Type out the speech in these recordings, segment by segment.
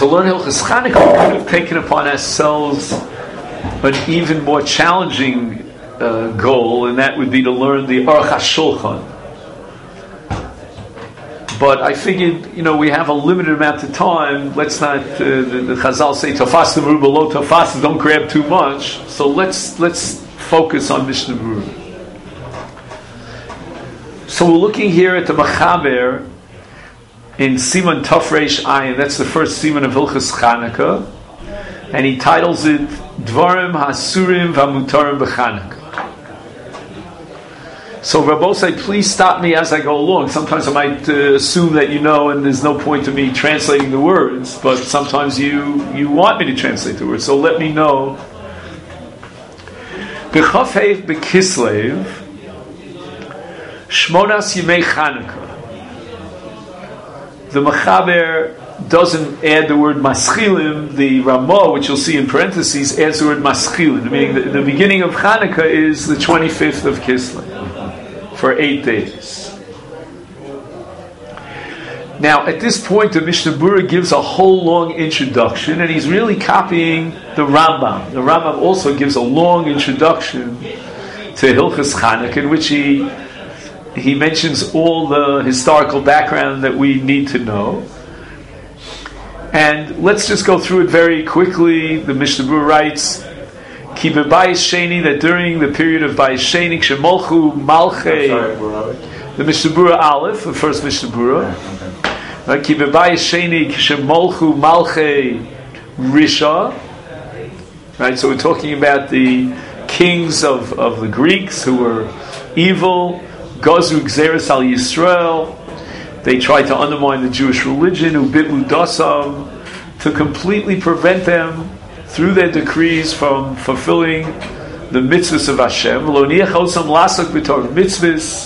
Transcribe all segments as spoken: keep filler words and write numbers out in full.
to learn Hilchos Chanukah, we could have taken upon ourselves an even more challenging uh, goal, and that would be to learn the Aruch HaShulchan. But I figured, you know, we have a limited amount of time. Let's not, uh, the, the Chazal say, Tafas Meruba lo Tafas, don't grab too much. So let's let's focus on Mishnah Berurah. So we're looking here at the Machaber in Siman Tafresh Ayin. That's the first Siman of Hilchos Chanukah, and he titles it Dvarim Hasurim V'Mutarim B'Chanukah. So Rabbosai, please stop me as I go along. Sometimes I might uh, assume that you know, and there's no point to me translating the words, but sometimes you you want me to translate the words, so let me know. B'Chafev B'Kislev Shmonas Yimei Chanukah. The Machaber doesn't add the word Maschilim. The Ramah, which you'll see in parentheses, adds the word Maschilim, meaning the, the beginning of Chanukah is the twenty-fifth of Kislev, for eight days. Now, at this point, the Mishnah Berurah gives a whole long introduction, and he's really copying the Rambam. The Rambam also gives a long introduction to Hilchos Chanukah, in which he he mentions all the historical background that we need to know. And let's just go through it very quickly. The Mishnah Berurah writes, Ki bebayis sheni, that during the period of bayis sheni, kshemolchu malchei, the Mishnah Berurah Aleph, the first Mishnah Berurah, right? Ki bebayis sheni, kshemolchu malchei risha, right? So we're talking about the kings of, of the Greeks who were evil, Gazu Gzeres al Yisrael. They tried to undermine the Jewish religion, ubitlu dasam, to completely prevent them through their decrees from fulfilling the mitzvahs of Hashem. Lo niachosam lasak b'torah mitzvahs,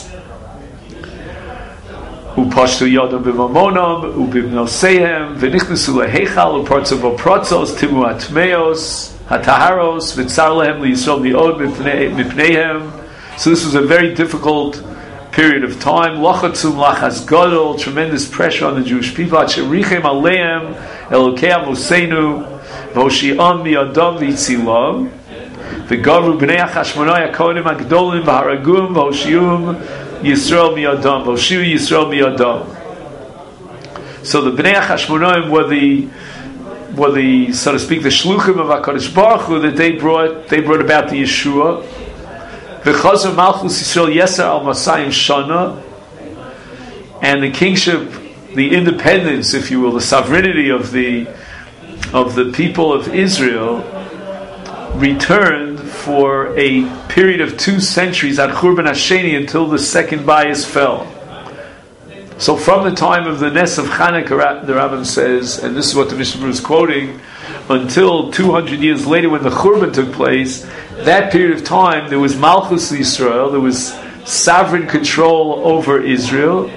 upashtu yadam b'mamonam, ubibnosehem, v'nichnesu leheichal, upartzu b'pratzos, timu atmeos, hataharos, v'tzar lehem liyisrael mi'od mipneihem. So this was a very difficult period of time. Lachatzum lachas gadol, tremendous pressure on the Jewish people. Acherichem aleim elokei amoseinu v'hoshi'am mi'adam v'yitzilam v'gavru b'nei Hashmonai hakohanim hagdolim v'haragum v'hoshi'um Yisrael mi'adam v'hoshi'u Yisrael mi'adam. So the b'nei Hashmonaim were the were the so to speak the shluchim of HaKadosh Baruch Hu, that they brought they brought about the Yeshua. V'chazar Malchus Yisrael Yeser al Masayim Shana, and the kingship, the independence, if you will, the sovereignty of the of the people of Israel returned for a period of two centuries at Churban Hasheni, until the second bias fell. So from the time of the Nes of Chanukah, the Rambam says, and this is what the Mishnah Berurah is quoting, until two hundred years later when the Churban took place, that period of time there was Malchus Yisrael, there was sovereign control over Israel.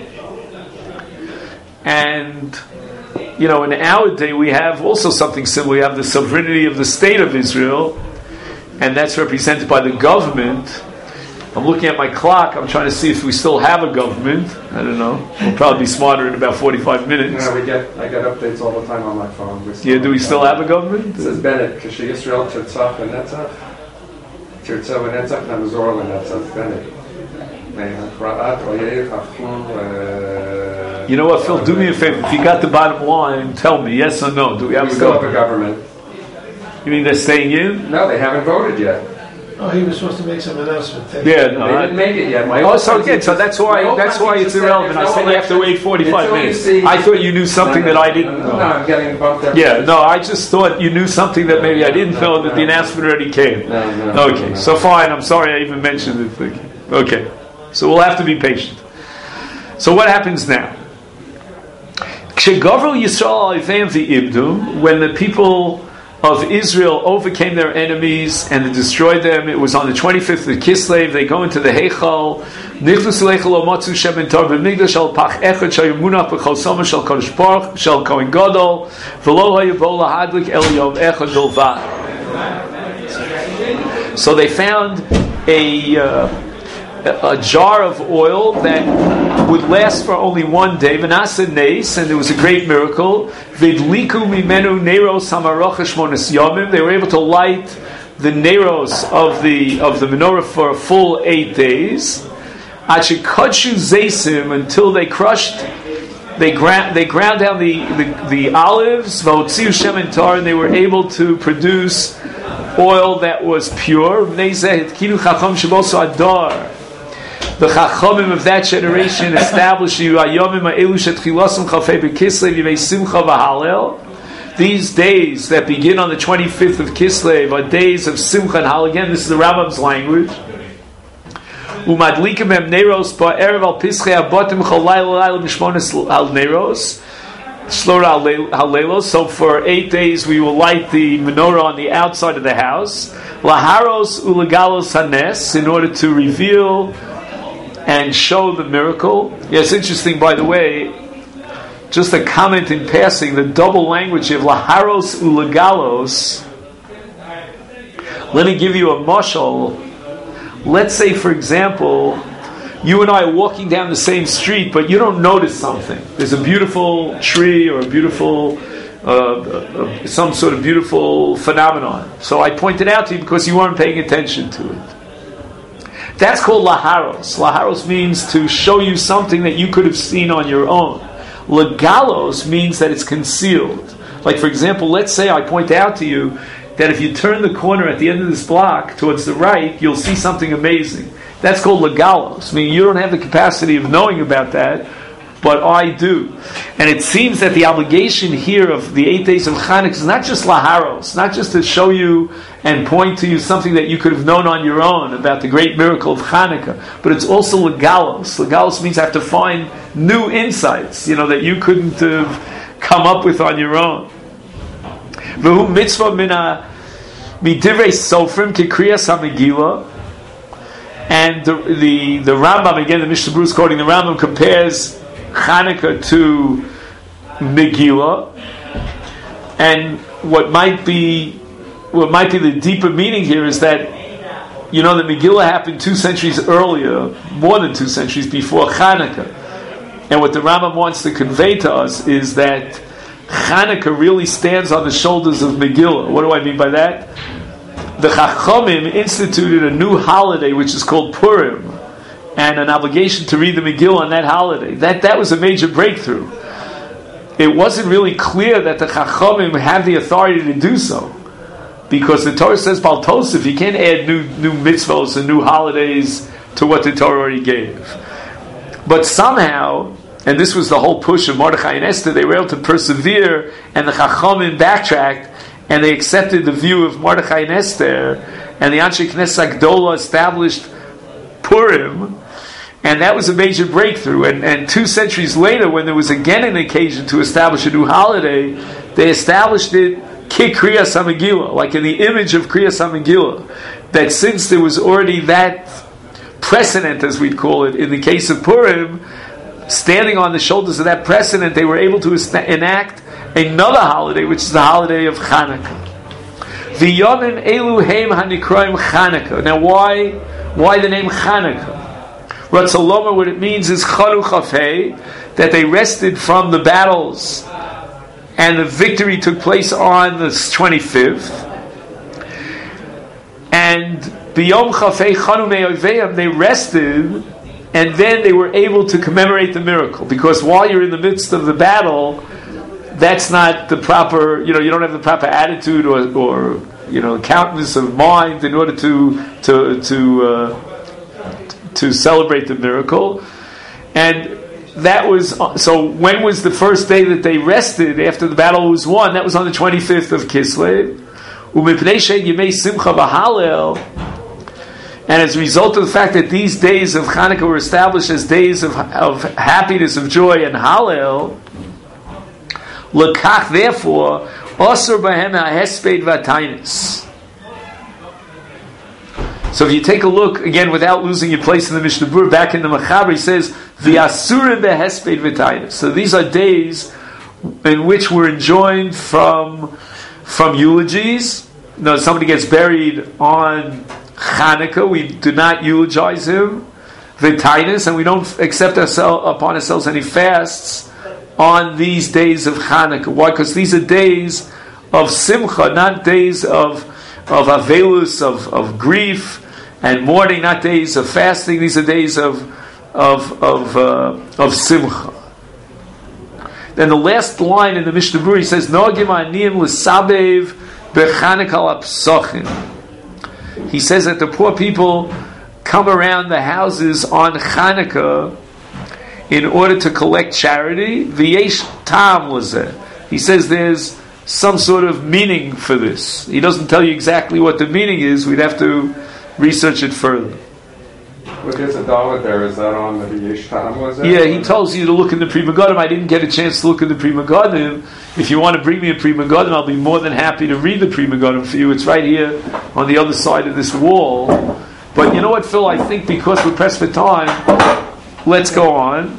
And, you know, in our day we have also something similar. We have the sovereignty of the state of Israel, and that's represented by the government. I'm looking at my clock. I'm trying to see if we still have a government. I don't know. We'll probably be smarter in about forty-five minutes. Yeah, we get. I get updates all the time on my phone. Yeah, do we still have a government? It says Bennett, Kasher Yisrael, Tirtzach v'Netzach, Tirtzach v'Netzach, Namazor v'Netzach, Bennett. You know what, Phil? Do me a favor. If you got the bottom line, tell me yes or no. Do we have we a still government? have a government? You mean they're staying in? No, they haven't voted yet. Oh, he was supposed to make some announcement. Yeah, no, they I, didn't make it yet. My oh, so again, so that's why that's why it's irrelevant. I said you have to wait forty-five minutes. I thought you knew something that I didn't know. No, I'm getting bumped up. Yeah, no, I just thought you knew something that maybe I didn't know, that the announcement already came. No, no. Okay, so fine. I'm sorry I even mentioned it. Okay, so we'll have to be patient. So what happens now? When the people of Israel overcame their enemies and they destroyed them, it was on the twenty-fifth of Kislev. They go into the Heichal. So they found a uh, a jar of oil that would last for only one day. V'nasa neis, and there was a great miracle. V'dliku mimenu neros hamarocha shmonas yomim. They were able to light the neros of the of the menorah for a full eight days. Achikadshu zeisim, until they crushed, they ground they ground down the the, the olives. V'otziu shemen tar, and they were able to produce oil that was pure. The Chachamim of that generation established these days that begin on the twenty-fifth of Kislev are days of Simcha and Hal. Again, this is the Rambam's language. So for eight days we will light the menorah on the outside of the house, laharos ulagalos hanes, in order to reveal and show the miracle. Yeah, it's interesting, by the way, just a comment in passing, the double language of laharos ulagalos. Let me give you a mashal. Let's say, for example, you and I are walking down the same street, but you don't notice something. There's a beautiful tree or a beautiful, uh, uh, some sort of beautiful phenomenon. So I pointed out to you because you weren't paying attention to it. That's called laharos. Laharos means to show you something that you could have seen on your own. Legalos means that it's concealed. Like, for example, let's say I point out to you that if you turn the corner at the end of this block towards the right, you'll see something amazing. That's called legalos. I mean, you don't have the capacity of knowing about that, but I do. And it seems that the obligation here of the eight days of Chanukah is not just laharos, not just to show you and point to you something that you could have known on your own about the great miracle of Chanukah, but it's also legalos. Legalos means I have to find new insights, you know, that you couldn't have come up with on your own. V'hu mitzvah mina midivrei sofrim kikriyas hamegillah. And the, the the Rambam, again, the Mishnah Berurah is quoting the Rambam, compares Chanukah to Megillah, and what might be what might be the deeper meaning here is that, you know, that Megillah happened two centuries earlier, more than two centuries before Chanukah, and what the Rambam wants to convey to us is that Chanukah really stands on the shoulders of Megillah. What do I mean by that? The Chachamim instituted a new holiday which is called Purim, and an obligation to read the Megillah on that holiday. That that was a major breakthrough. It wasn't really clear that the Chachamim had the authority to do so, because the Torah says, Bal Tosef, you can't add new new mitzvos and new holidays to what the Torah already gave. But somehow, and this was the whole push of Mordechai and Esther, they were able to persevere, and the Chachamim backtracked, and they accepted the view of Mordechai and Esther, and the Anshe Knesset Gdola established Purim, and that was a major breakthrough. And, and two centuries later, when there was again an occasion to establish a new holiday, they established it Ki Kriyas HaMegillah, like in the image of Kriyas HaMegillah, that since there was already that precedent, as we'd call it, in the case of Purim, standing on the shoulders of that precedent, they were able to enact another holiday, which is the holiday of Chanukah. The Yomim Elu Heim Hanikroim Chanukah. Now, why, why the name Chanukah? Ratzaloma, what it means is Chanu Chafei, that they rested from the battles, and the victory took place on the twenty-fifth. And B'Yom Chafei Chanu Me'oveim, they rested, and then they were able to commemorate the miracle. Because while you're in the midst of the battle, that's not the proper, you know, you don't have the proper attitude or, or you know, countenance of mind in order to to to uh, to celebrate the miracle. And that was, so when was the first day that they rested after the battle was won? That was on the twenty-fifth of Kislev. And as a result of the fact that these days of Chanukah were established as days of, of happiness, of joy, and Hallel, Lekach, therefore, Osur Bahem HaHesped Vatainis. So if you take a look, again, without losing your place in the Mishnah Berurah, back in the Mechaber, he says, V'Asurim BeHesped Vatainis. So these are days in which we're enjoined from, from eulogies. You know, somebody gets buried on Chanukah, we do not eulogize him. v'tainis, and we don't accept ourselves upon ourselves any fasts on these days of Chanukah. Why? Because these are days of simcha, not days of of avelus, of, of grief and mourning, not days of fasting. These are days of of of uh, of simcha. Then the last line in the Mishnah Berurah says, "Noagim aniyim l'sabev b'Chanukah al-psachim." He says that the poor people come around the houses on Chanukah in order to collect charity. V'yesh tam l'zeh. He says there's some sort of meaning for this. He doesn't tell you exactly what the meaning is. We'd have to research it further. But there's a dollar there. Is that on the Yesh Tam? Was it? Yeah, he tells you to look in the Pri Megadim. I didn't get a chance to look in the Pri Megadim. If you want to bring me a Pri Megadim, I'll be more than happy to read the Pri Megadim for you. It's right here on the other side of this wall. But you know what, Phil? I think because we're pressed for time, let's go on.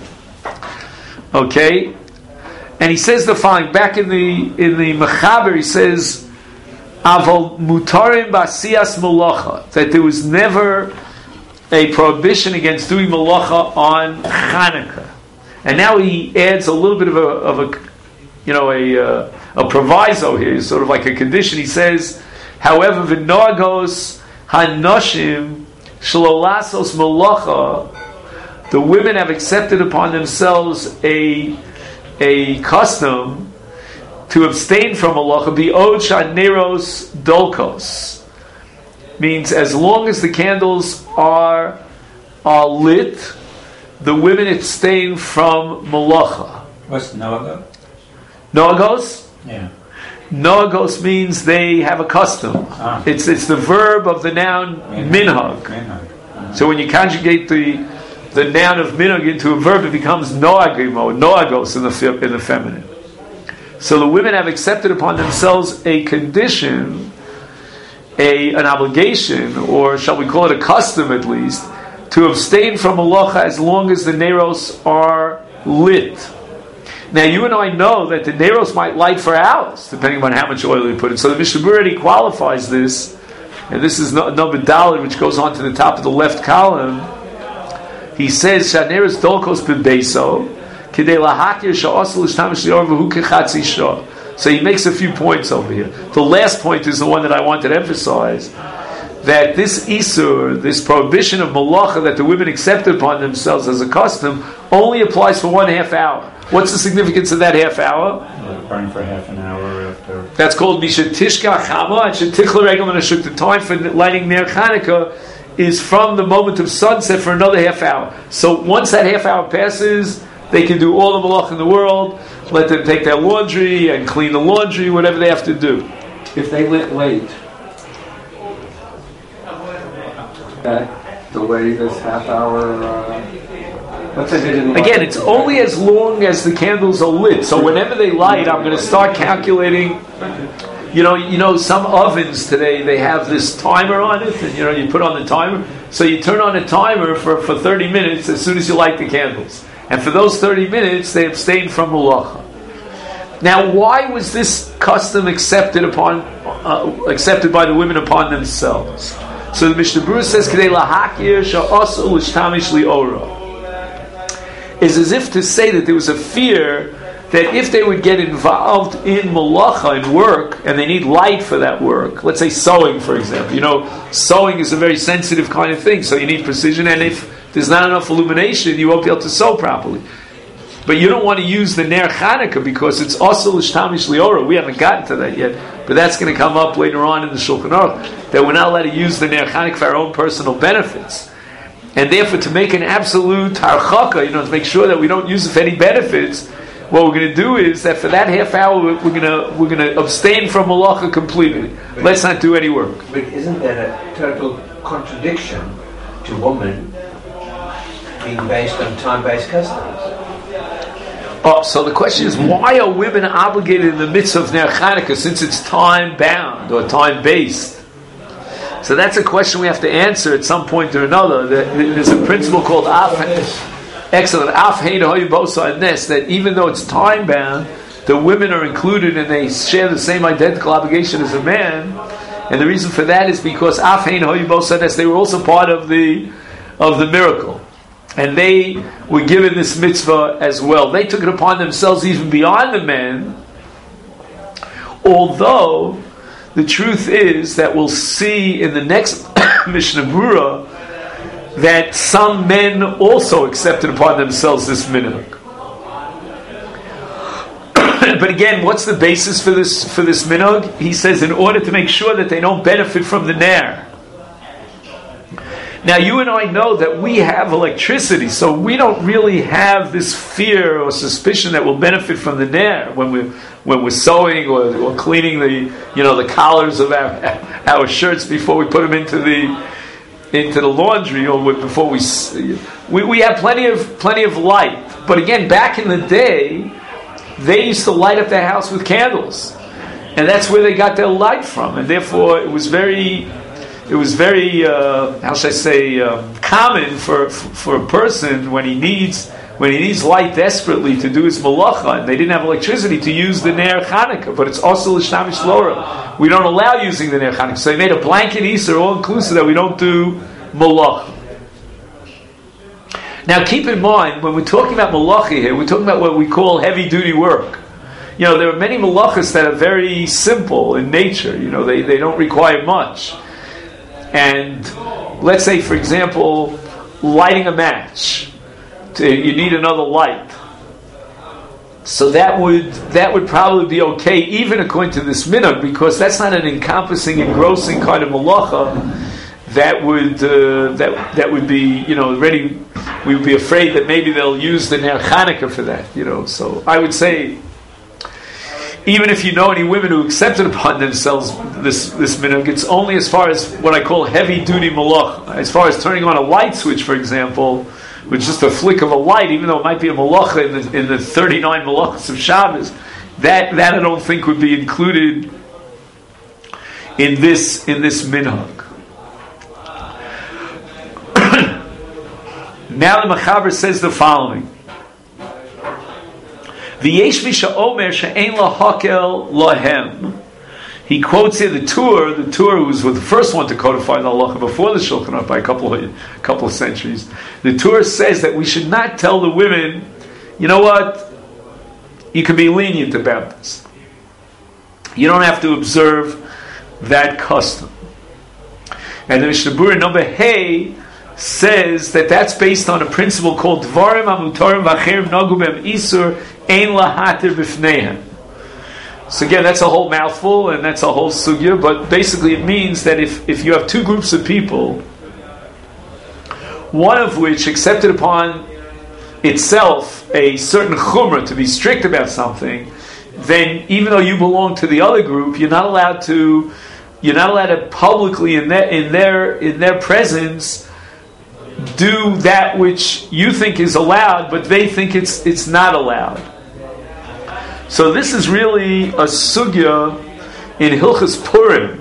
Okay? And he says the following, back in the in the Mechaber, he says, Aval mutarim b'asiyas malacha, that there was never a prohibition against doing malacha on Chanukah. And now he adds a little bit of a, of a you know, a uh, a proviso here, sort of like a condition. He says, however, v'noagos hanoshim shlolasos malacha, the women have accepted upon themselves a a custom to abstain from malacha, bi'od shaneros dolkos, means as long as the candles are are lit, the women abstain from malacha. What's noagos? Noagos? Yeah. Noagos means they have a custom. Ah. It's it's the verb of the noun minhag. Minhag. Uh-huh. So when you conjugate the the noun of minhag into a verb, it becomes noagim or noagos in the in the feminine. So the women have accepted upon themselves a condition, a an obligation, or shall we call it a custom at least, to abstain from malacha as long as the neros are lit. Now you and I know that the neros might light for hours, depending on how much oil you put in. So the Mishnah Berurah already qualifies this, and this is no, number daled, which goes on to the top of the left column. He says, "Shaneres dolkos b'beiso, kidei lahakir sha'asel l'shtamish lior v'hu kechatzi shah." So he makes a few points over here. The last point is the one that I wanted to emphasize, that this isur, this prohibition of malacha that the women accepted upon themselves as a custom, only applies for one half hour. What's the significance of that half hour? Well, burn for half an hour after. That's called Misha Tishka Chama and Shetichla Regel Menashuk. The time for lighting Ner Chanukah is from the moment of sunset for another half hour. So once that half hour passes, they can do all the malach in the world, let them take their laundry and clean the laundry, whatever they have to do. If they lit late, that delay this half hour. Uh, let's say they didn't. Again, it's only as long as the candles are lit. So whenever they light, I'm going to start calculating. You know, you know, some ovens today, they have this timer on it, and you know, you put on the timer. So you turn on a timer for, for thirty minutes as soon as you light the candles. And for those thirty minutes, they abstain from malacha. Now, why was this custom accepted upon uh, accepted by the women upon themselves? So the Mishnah Berurah says, "K'dei lahakir sha'asu l'shtamish li'ora," is as if to say that there was a fear that if they would get involved in malacha, in work, and they need light for that work, let's say sewing, for example. You know, sewing is a very sensitive kind of thing, so you need precision, and if there's not enough illumination, you won't be able to sew properly. But you don't want to use the Ner Chanukah because it's also l'shtamish li'ora. We haven't gotten to that yet, but that's going to come up later on in the Shulchan Aruch, that we're not allowed to use the Ner Chanukah for our own personal benefits. And therefore, to make an absolute harchaka, you know, to make sure that we don't use it for any benefits, what we're going to do is that for that half hour, we're going to we're going to abstain from malacha completely. But let's not do any work. But isn't that a total contradiction to women being based on time-based customs? Oh, so the question is, why are women obligated in the midst of Ner Chanukah since it's time-bound or time-based? So that's a question we have to answer at some point or another. There's a principle called Af, excellent, Af Hein Hoy Bosa Nes, that even though it's time-bound, the women are included and they share the same identical obligation as a man. And the reason for that is because Af Hein Hoy Bosa Nes, they were also part of the of the miracle. and they were given this mitzvah as well. They took it upon themselves even beyond the men, although the truth is that we'll see in the next Mishnah Berurah that some men also accepted upon themselves this minhag. But again, what's the basis for this for this minhag? He says, in order to make sure that they don't benefit from the ner. Now, you and I know that we have electricity, so we don't really have this fear or suspicion that we'll benefit from the ner when we're when we're sewing or, or cleaning the you know the collars of our our shirts before we put them into the into the laundry, or before we we we have plenty of plenty of light. But again, back in the day, they used to light up their house with candles, and that's where they got their light from, and therefore it was very. It was very, uh, how should I say, um, common for for a person when he needs when he needs light desperately to do his malacha, and they didn't have electricity to use the ner Chanukah. But it's also l'shnamish lora. We don't allow using the ner Chanukah, so they made a blanket Easter all inclusive that we don't do malacha. Now, keep in mind when we're talking about malacha here, we're talking about what we call heavy duty work. You know, there are many malachas that are very simple in nature. You know, they they don't require much. And let's say, for example, lighting a match, to, you need another light. So that would that would probably be okay, even according to this minhag, because that's not an encompassing, engrossing kind of malacha that would uh, that that would be you know already. We would be afraid that maybe they'll use the ner Chanukah for that. You know, so I would say, even if you know any women who accepted upon themselves this this minhag, it's only as far as what I call heavy duty malach. As far as turning on a light switch, for example, with just a flick of a light, even though it might be a malacha in the in the thirty-nine malachas of Shabbos, that that I don't think would be included in this in this minhag. Now the Mechaber says the following. V'yesh misha omer she'ein lahakel lahem. He quotes here the Tur, the Tur who was the first one to codify the halacha before the Shulchan Aruch by a couple of, couple of centuries. The Tur says that we should not tell the women, you know what, you can be lenient about this. You don't have to observe that custom. And the Mishnah Berurah number Hey says that that's based on a principle called Dvarim Amutarim V'Acherim Nagu B'Hem Isur Ein Lahatir B'Fneihem. So again, that's a whole mouthful and that's a whole sugya, but basically it means that if, if you have two groups of people, one of which accepted upon itself a certain chumrah to be strict about something, then even though you belong to the other group, you're not allowed to you're not allowed to publicly in their in their in their presence do that which you think is allowed, but they think it's it's not allowed. So this is really a sugya in Hilchas Purim,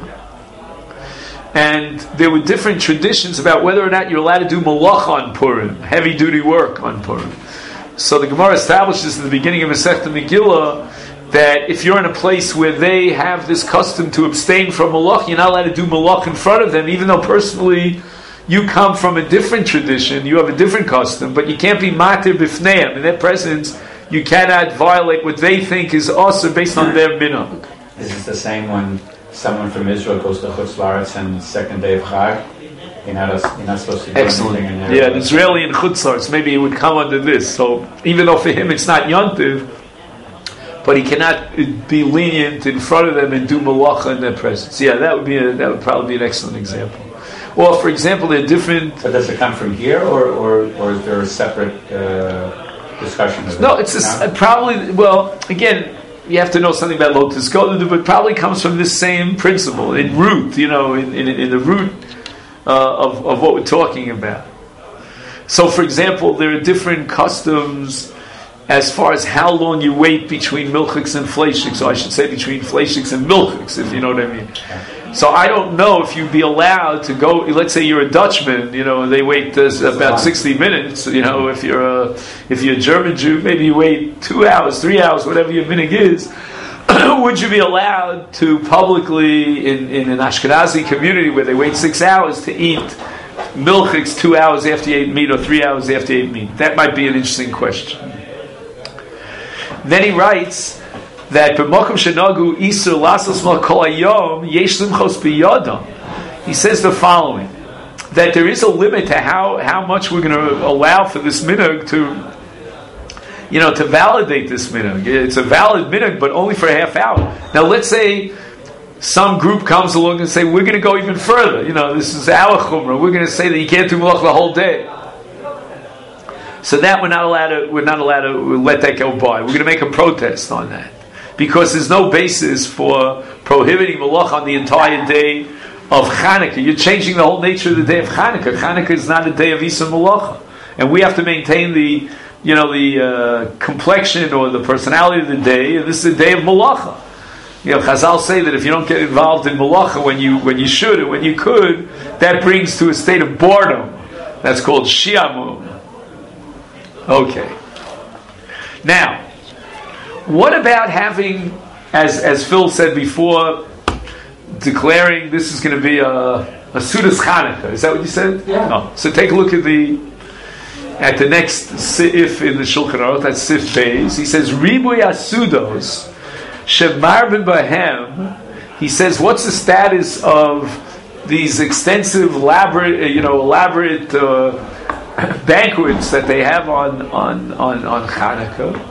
and there were different traditions about whether or not you're allowed to do malacha on Purim, heavy duty work on Purim. So the Gemara establishes in the beginning of Masechta Megillah that if you're in a place where they have this custom to abstain from malach, you're not allowed to do malach in front of them, even though personally you come from a different tradition, you have a different custom, but you can't be matir b'fneim. In their presence, you cannot violate what they think is also based on their minhag. Is this the same when someone from Israel goes to Chutz La'aretz and the second day of Chag? You're not, you're not supposed to do Excellent. anything in there. Yeah, an Israeli in Chutz La'aretz, maybe it would come under this. So even though for him it's not Yontiv, but he cannot be lenient in front of them and do malacha in their presence. Yeah, that would be a, that would probably be an excellent example. Or, for example, they're different. So does it come from here, or or, or is there a separate uh, discussion of it? No, it's a, no? probably. Well, again, you have to know something about Lotus Godu, but it probably comes from this same principle in root. You know, in in, in the root uh, of of what we're talking about. So, for example, there are different customs as far as how long you wait between milchiks and fleishiks, or I should say between fleishiks and milchiks, if you know what I mean. So I don't know if you'd be allowed to go. Let's say you're a Dutchman, you know, and they wait uh, about sixty minutes. You know, if you're a if you're a German Jew, maybe you wait two hours, three hours, whatever your minhag is. Would you be allowed to publicly in, in an Ashkenazi community where they wait six hours to eat milchiks two hours after you ate meat or three hours after you ate meat? That might be an interesting question. Then he writes that b'makom shenagu isur lasos mal kol hayom yesh limchos biyadam. He says the following, that there is a limit to how, how much we're going to allow for this minhag to, you know, to validate this minhag. It's a valid minhag, but only for a half hour. Now, let's say some group comes along and say, we're going to go even further. You know, this is our chumrah. We're going to say that you can't do malach the whole day. So that we're not allowed to, we're not allowed to let that go by. We're going to make a protest on that. Because there's no basis for prohibiting malach on the entire day of Chanukah. You're changing the whole nature of the day of Chanukah. Chanukah is not a day of Isa Malacha. And we have to maintain the, you know, the uh, complexion or the personality of the day, and this is a day of Malacha. You know, Chazal say that if you don't get involved in Malacha when you when you should and when you could, that brings to a state of boredom. That's called Shi'amum. Okay. Now, what about having, as as Phil said before, declaring this is going to be a, a Sudas Chanukah? Is that what you said? Yeah. Oh. So take a look at the at the next Sif in the Shulchan Aruch. That's Sif Beis. He says Ribuy Asudos Shemarvin Bahem. He says, what's the status of these extensive, elaborate, you know, elaborate uh, banquets that they have on on on on Chanukah?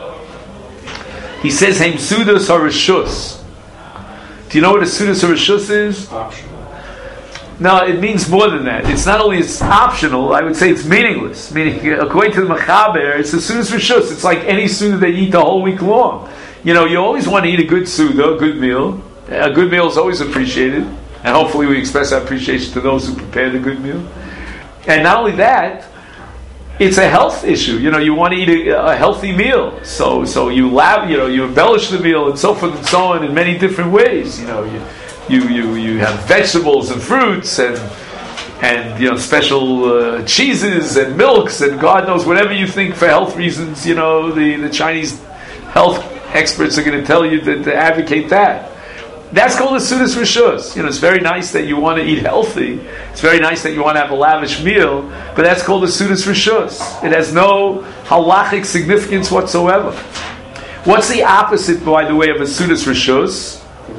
He says, Heim Sudas Harishus. Do you know what a Sudas Harishus is? Optional. No, it means more than that. It's not only it's optional, I would say it's meaningless. Meaning, according to the Mechaber, it's a Sudas Rishus. It's like any Suda they eat the whole week long. You know, you always want to eat a good Suda, a good meal. A good meal is always appreciated. And hopefully we express our appreciation to those who prepared the good meal. And not only that, it's a health issue. You know, you want to eat a, a healthy meal. So so you lab, you know, you embellish the meal and so forth and so on in many different ways. You know, you You, you you have vegetables and fruits and and you know special uh, cheeses and milks and God knows whatever you think for health reasons. You know the, the Chinese health experts are going to tell you that to advocate that. That's called a Sudas Rishus. You know, it's very nice that you want to eat healthy. It's very nice that you want to have a lavish meal, but that's called a Sudas Rishus. It has no halachic significance whatsoever. What's the opposite, by the way, of a Sudas Rishus?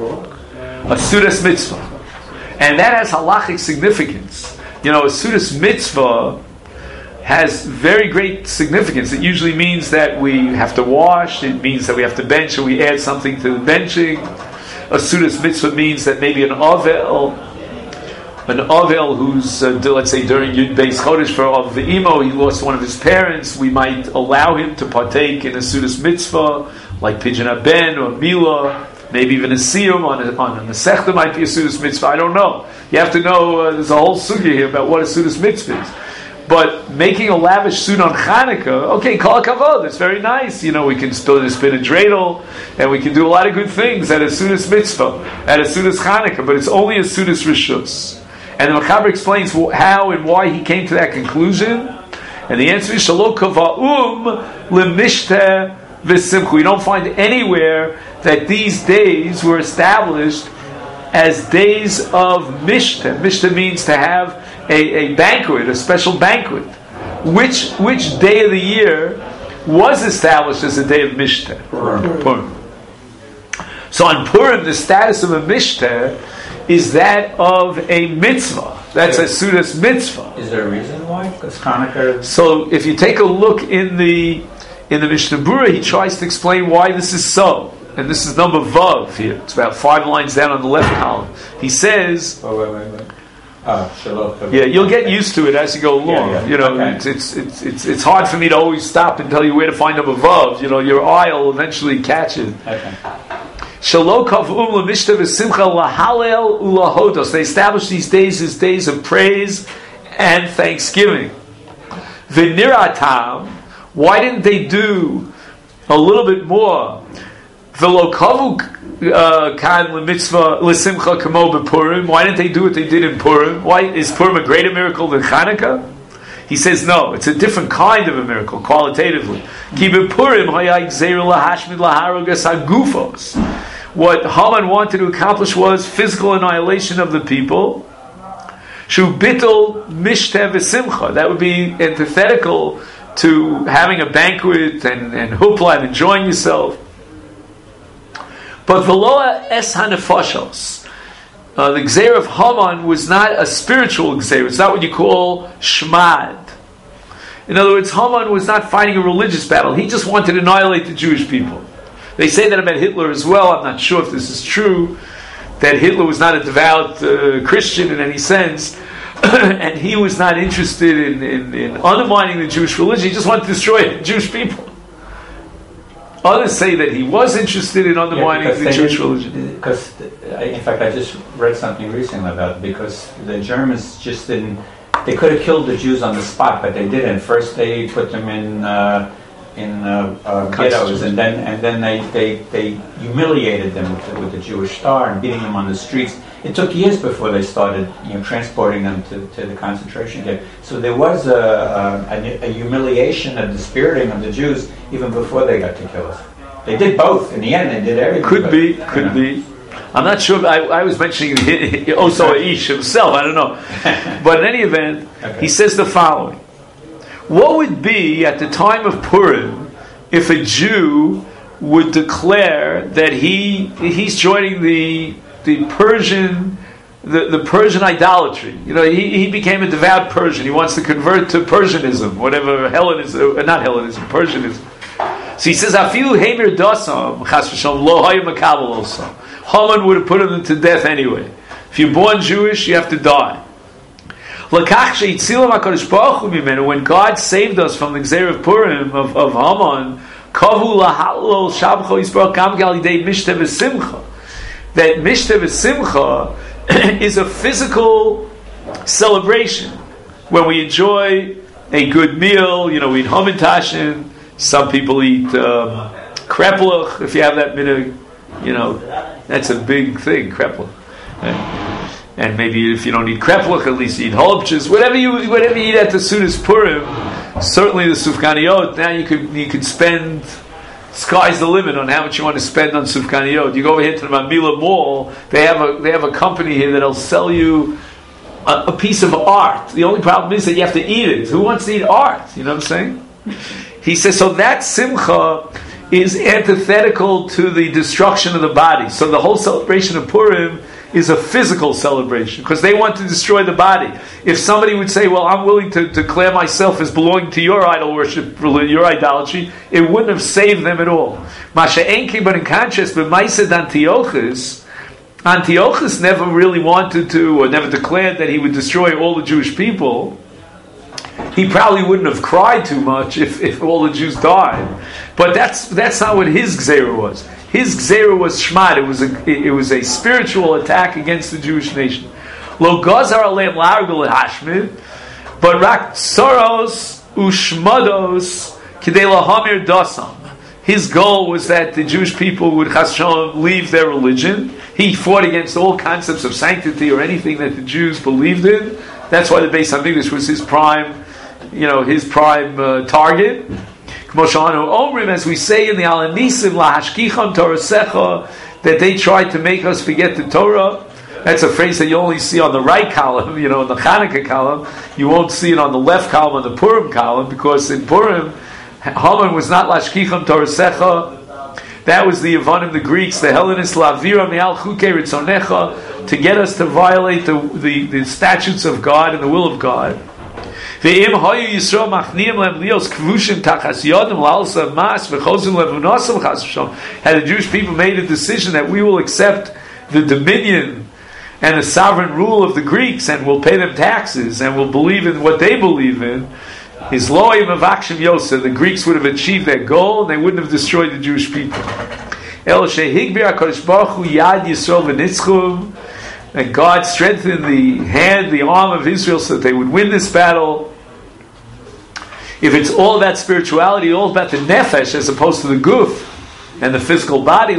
A Sudas Mitzvah. And that has halachic significance. You know, a Sudas Mitzvah has very great significance. It usually means that we have to wash, it means that we have to bench, or we add something to the benching. A Sudas Mitzvah means that maybe an Avel, an Avel who's, uh, let's say during Yud Beis Chodesh for Av V'imo, he lost one of his parents, we might allow him to partake in a Sudas Mitzvah, like Pidyon Ben or Milah. Maybe even a siyum on a, on a Masechta might be a Sudas Mitzvah. I don't know. You have to know, uh, there's a whole sugya here about what a Sudas Mitzvah is. But making a lavish suit on Chanukah, okay, kol kavod, that's very nice. You know, we can spin, spin a dreidel, and we can do a lot of good things at a Sudas Mitzvah, at a Sudas Chanukah, but it's only a Sudas Rishus. And the Mechaber explains how and why he came to that conclusion. And the answer is, Shalo kava'um lemishteh v'simchu. We don't find anywhere that these days were established as days of Mishteh. Mishteh means to have a, a banquet, a special banquet. Which which day of the year was established as a day of Mishteh? Purim. Purim. So on Purim, the status of a Mishteh is that of a mitzvah. That's a Sudas mitzvah. Is there a reason why? Because Hanukkah... So if you take a look in the in the Mishnah Berurah, he tries to explain why this is so. And this is number Vav here. It's about five lines down on the left column. He says... Oh, wait, wait, wait. Oh, Shalom. Yeah, you'll get used to it as you go along. Yeah, yeah. You know, Okay. it's, it's it's it's it's hard for me to always stop and tell you where to find number Vav. You know, your eye will eventually catch it. Okay. Shalom kav'um l'mishta v'simcha lahalel ulahodos. They established these days as days of praise and thanksgiving. V'niratam. Why didn't they do a little bit more? V'lo kavu kan l'mitzvah l'simcha kamo b'Purim. Why didn't they do what they did in Purim? Why is Purim a greater miracle than Chanukah? He says no. It's a different kind of a miracle, qualitatively. Ki b'Purim hayay gzeir lahashmid laharogas hagufos. What Haman wanted to accomplish was physical annihilation of the people. Shu bittul mishteh v'simcha. That would be antithetical to having a banquet and, and hoopla and enjoying yourself. But veloa es hanefashos. Uh, the Gzeir of Haman was not a spiritual Gzeir. It's not what you call shmad. In other words, Haman was not fighting a religious battle. He just wanted to annihilate the Jewish people. They say that about Hitler as well. I'm not sure if this is true, that Hitler was not a devout uh, Christian in any sense, and he was not interested in, in, in undermining the Jewish religion. He just wanted to destroy Jewish people. Others say that he was interested in undermining yeah, the Jewish religion. Because, in fact, I just read something recently about it, because the Germans just didn't, they could have killed the Jews on the spot, but they didn't. First they put them in uh, in uh, uh, ghettos, and then and then they, they, they humiliated them with the, with the Jewish star and beating them on the streets. It took years before they started, you know, transporting them to, to the concentration camp. So there was a, a, a humiliation, a dispiriting of the Jews even before they got to kill us. They did both. In the end, they did everything. Could but, be, could know. be. I'm not sure. I, I was mentioning Oso Aish himself. I don't know. But in any event, okay. He says the following. What would be at the time of Purim if a Jew would declare that he he's joining the the Persian the, the Persian idolatry? You know, he, he became a devout Persian. He wants to convert to Persianism, whatever Hellenism, not Hellenism, Persianism. So he says, "Afilu heimer dasam chas v'shalom lo hayu makabel also." Haman would have put him to death anyway. If you're born Jewish, you have to die. When God saved us from the Gzeir of Purim of, of Haman, that Mishteh v'Simcha is a physical celebration when we enjoy a good meal. You know, we eat hamantashen. Some people eat um, krepluch. If you have that minhag, you know, that's a big thing, krepluch. And, and maybe if you don't eat krepluch, at least eat holopches. Whatever you whatever you eat at the Sudas Purim, certainly the Sufganiyot. Now you could you could spend. Sky's the limit on how much you want to spend on Sufganiyot. You go over here to the Mamila Mall. They have a they have a company here that'll sell you a, a piece of art. The only problem is that you have to eat it. Who wants to eat art? You know what I'm saying? He says so. That simcha is antithetical to the destruction of the body. So the whole celebration of Purim is a physical celebration because they want to destroy the body. If somebody would say, well, I'm willing to declare myself as belonging to your idol worship, your idolatry, it wouldn't have saved them at all. Masha Enki, but in contrast, but Maised Antiochus, Antiochus never really wanted to, or never declared that he would destroy all the Jewish people. He probably wouldn't have cried too much if, if all the Jews died. But that's that's not what his Gzeira was. His Gzeira was Shmad. It was a it was a spiritual attack against the Jewish nation. Lo gazar aleim largul hashmid, but rak soros ushmados kidei lahamir dasam. His goal was that the Jewish people would chas v'shalom leave their religion. He fought against all concepts of sanctity or anything that the Jews believed in. That's why the Beis Hamikdash was his prime, you know, his prime uh, target. As we say in the Alanisim, lahashkicham Torasecha, that they tried to make us forget the Torah. That's a phrase that you only see on the right column, you know, in the Chanukah column. You won't see it on the left column, on the Purim column, because in Purim, Haman was not lashkicham Torasecha. That was the Yevanim, the Greeks, the Hellenists, lavira me'al chukei ritzonecha, to get us to violate the, the, the statutes of God and the will of God. Had the Jewish people made a decision that we will accept the dominion and the sovereign rule of the Greeks and will pay them taxes and will believe in what they believe in, is lo'im avakshim yosef, the Greeks would have achieved their goal and they wouldn't have destroyed the Jewish people. El shehigbir HaKadosh Baruch Hu yad Yisrael v'nitzchum, and God strengthened the hand, the arm of Israel so that they would win this battle. If it's all about spirituality, all about the nefesh as opposed to the guf and the physical body,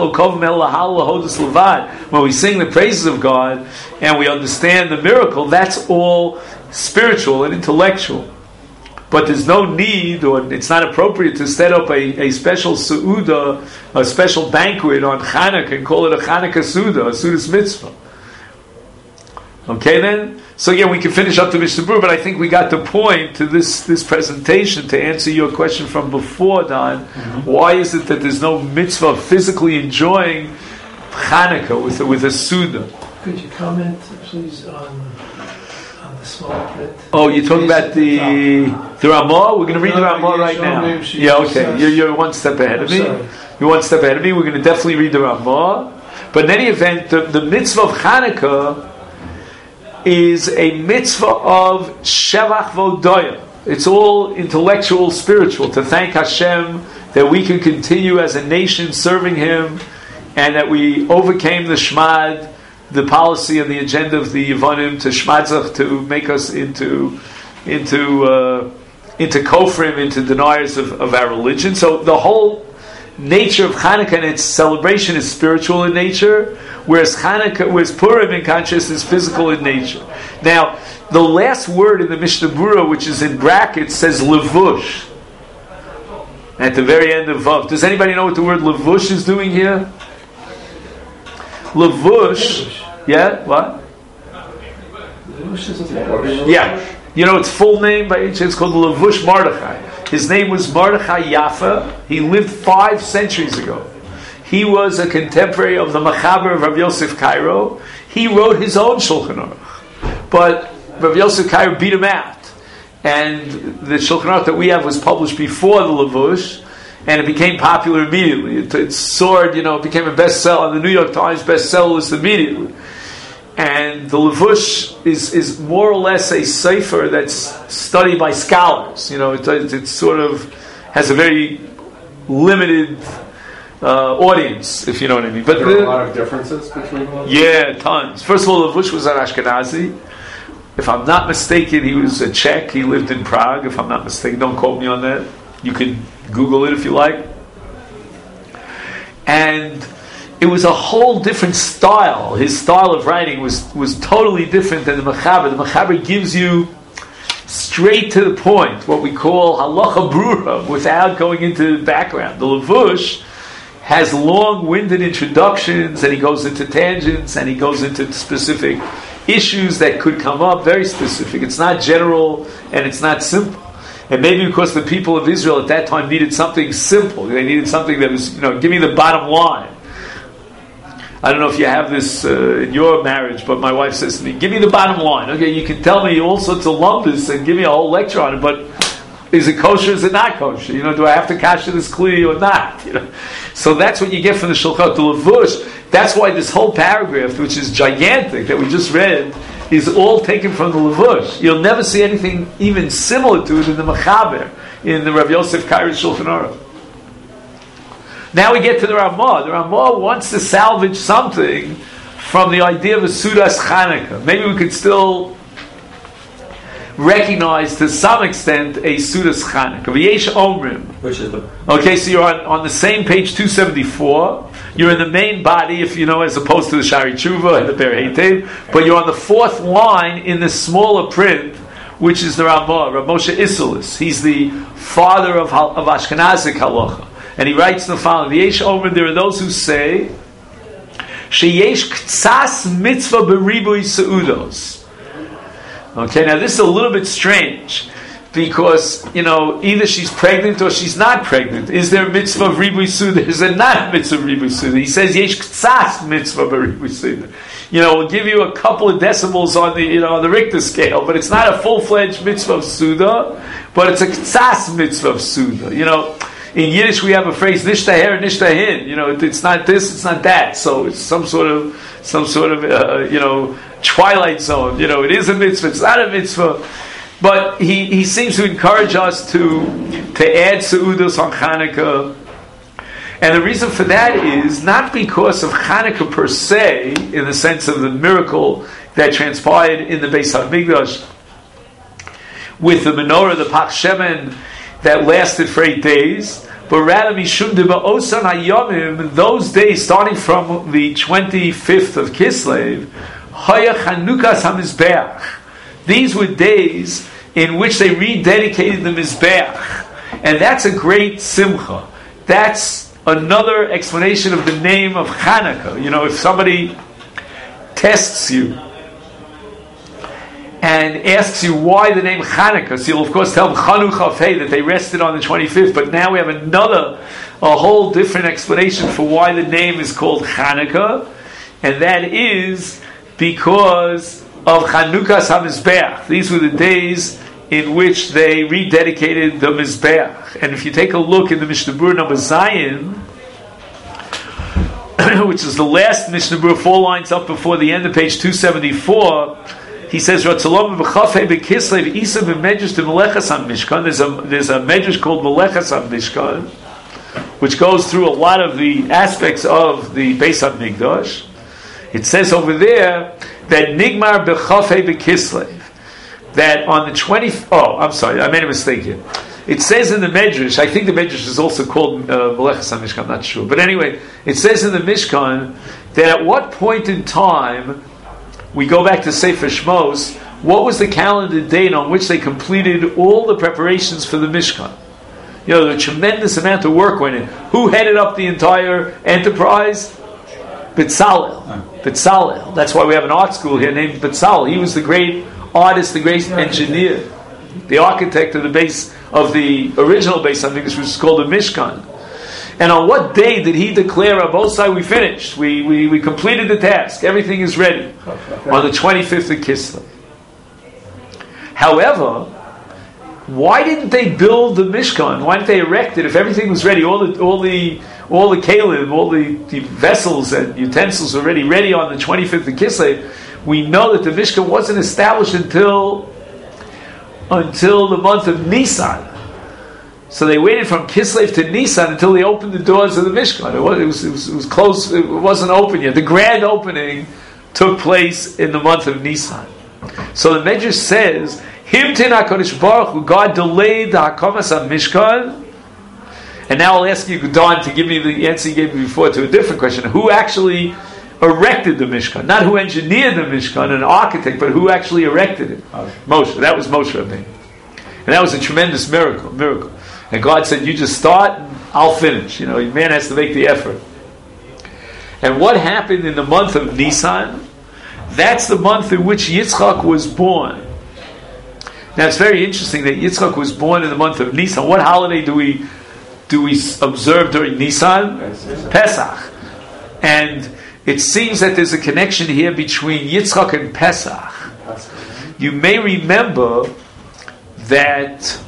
when we sing the praises of God and we understand the miracle, that's all spiritual and intellectual. But there's no need, or it's not appropriate to set up a, a special su'uda, a special banquet on Chanukah and call it a Chanukah su'uda, a su'udas mitzvah. Okay, then. So again, we can finish up the Mishnah Berurah, but I think we got the point to this this presentation to answer your question from before, Don. Mm-hmm. Why is it that there's no mitzvah of physically enjoying Hanukkah with a, with a Suda? Could you comment, please, on on the small print? Oh, you're talking about the the Ramah? We're going to read the Ramah right now. Yeah, okay. You're, you're one step ahead of me. You're one step ahead of me. We're going to definitely read the Ramah. But in any event, the, the mitzvah of Hanukkah is a mitzvah of Shevach Vodoya. It's all intellectual, spiritual, to thank Hashem that we can continue as a nation serving Him and that we overcame the Shmad, the policy and the agenda of the Yevonim to Shmadzach, to make us into into uh, into Kofrim, into deniers of, of our religion. So the whole nature of Hanukkah and its celebration is spiritual in nature, whereas Hanukkah, whereas Purim in contrast is physical in nature. Now, the last word in the Mishnah Berurah, which is in brackets, says levush at the very end of Vav. Does anybody know what the word levush is doing here? Levush, yeah, what? Yeah, you know its full name by any chance? It's called Levush Mordechai. His name was Mordechai Yaffa. He lived five centuries ago. He was a contemporary of the Machaber of Rav Yosef Cairo. He wrote his own Shulchan Aruch, but Rav Yosef Cairo beat him out. And the Shulchan Aruch that we have was published before the Levush, and it became popular immediately. It, it soared, you know, it became a bestseller on the New York Times bestseller list immediately. And the Levush is, is more or less a sefer that's studied by scholars. You know, it, it, it sort of has a very limited uh, audience, if you know what I mean. But there are a lot of differences between them? Yeah, tons. First of all, Levush was an Ashkenazi. If I'm not mistaken, he was a Czech. He lived in Prague, if I'm not mistaken. Don't quote me on that. You can Google it if you like. And it was a whole different style. His style of writing was, was totally different than the Mechaber. The Mechaber gives you straight to the point, what we call halacha brura, without going into the background. The Levush has long-winded introductions, and he goes into tangents, and he goes into specific issues that could come up, very specific. It's not general, and it's not simple. And maybe because the people of Israel at that time needed something simple. They needed something that was, you know, give me the bottom line. I don't know if you have this uh, in your marriage, but my wife says to me, give me the bottom line. Okay, you can tell me all sorts of lumbus and give me a whole lecture on it, but is it kosher, is it not kosher? You know, do I have to kasher this kli or not? You know, so that's what you get from the Shulchan Aruch. The Levush, that's why this whole paragraph, which is gigantic, that we just read, is all taken from the Levush. You'll never see anything even similar to it in the Mechaber, in the Rav Yosef Cairo Shulchan Aruch. Now we get to the Ramah. The Ramah wants to salvage something from the idea of a Sudas Chanukah. Maybe we could still recognize to some extent a Sudas Chanukah. V'yesh Omrim. Which is the... Okay, so you're on, on the same page two seventy-four. You're in the main body, if you know, as opposed to the Shari Tshuva and the Ber Heitev. But you're on the fourth line in the smaller print, which is the Ramah, Rav Moshe Isserles. He's the father of, of Ashkenazic halacha. And he writes in the following: V'yesh Omer, there are those who say, Sheyesh ktsas mitzvah beribui seudos. Okay, now this is a little bit strange, because, you know, either she's pregnant or she's not pregnant. Is there a mitzvah of ribui suda? Is there not a mitzvah of ribui suda? He says, Yesh ktsas mitzvah beribui suda. You know, we'll give you a couple of decimals on the, you know, on the Richter scale, but it's not a full-fledged mitzvah of suda, but it's a ktsas mitzvah of suda. You know, in Yiddish we have a phrase, nishtaher, nishtahin. You know, it, it's not this, it's not that. So it's some sort of, some sort of, uh, you know, twilight zone. You know, it is a mitzvah, it's not a mitzvah. But he, he seems to encourage us to, to add seudos on Chanukah. And the reason for that is not because of Chanukah per se, in the sense of the miracle that transpired in the Beis HaMikdash with the menorah, the Pach Shemen, that lasted for eight days, but rather Mishum de Ba'osan HaYomim, those days starting from the twenty-fifth of Kislev, Haya Chanukas HaMizbeach. These were days in which they rededicated the Mizbeach. And that's a great simcha. That's another explanation of the name of Chanukah. You know, if somebody tests you and asks you why the name Chanukah. So you'll of course tell them Chanukah Hey that they rested on the twenty-fifth, but now we have another, a whole different explanation for why the name is called Chanukah, and that is because of Chanukas HaMizbeach. These were the days in which they rededicated the Mizbeach. And if you take a look in the Mishnah Berurah number Zion, which is the last Mishnah Berurah, four lines up before the end of page two seventy-four, he says, Ratzalom b'chafei b'kislev isa b'medrash to Melechas HaMishkan. There's a, there's a medrash called Melechas HaMishkan, which goes through a lot of the aspects of the Beis HaMikdash. It says over there that Nigmar b'chafei b'kislev, that on the twentieth, oh, I'm sorry, I made a mistake here. It says in the Medrash, I think the Medrash is also called uh, Melechas HaMishkan, I'm not sure. But anyway, it says in the Mishkan that at what point in time, we go back to Sefer Shmos, what was the calendar date on which they completed all the preparations for the Mishkan? You know, the tremendous amount of work went in. Who headed up the entire enterprise? Betzalel. Betzalel. That's why we have an art school here named Betzalel. He was the great artist, the great engineer, the architect of the base of the original base, I think which was called the Mishkan. And on what day did he declare, Abosai, we finished, we, we we completed the task, everything is ready? On the twenty-fifth of Kislev. However, why didn't they build the Mishkan? Why didn't they erect it if everything was ready? All the all the all the kalim, all the, the vessels and utensils were already ready on the twenty-fifth of Kislev. We know that the Mishkan wasn't established until until the month of Nisan. So they waited from Kislev to Nisan until they opened the doors of the Mishkan. It was, it was, it was, it was close. It wasn't open yet. The grand opening took place in the month of Nisan. So the Medrash says, Himtin HaKadosh Baruch Hu, God delayed the Hakamas HaMishkan. And now I'll ask you, Don, to give me the answer you gave me before to a different question. Who actually erected the Mishkan? Not who engineered the Mishkan, an architect, but who actually erected it? Moshe. Moshe. That was Moshe Rabbeinu. And that was a tremendous miracle. Miracle. And God said, you just start, and I'll finish. You know, man has to make the effort. And what happened in the month of Nisan? That's the month in which Yitzchak was born. Now it's very interesting that Yitzchak was born in the month of Nisan. What holiday do we do we observe during Nisan? Pesach. And it seems that there's a connection here between Yitzchak and Pesach. You may remember that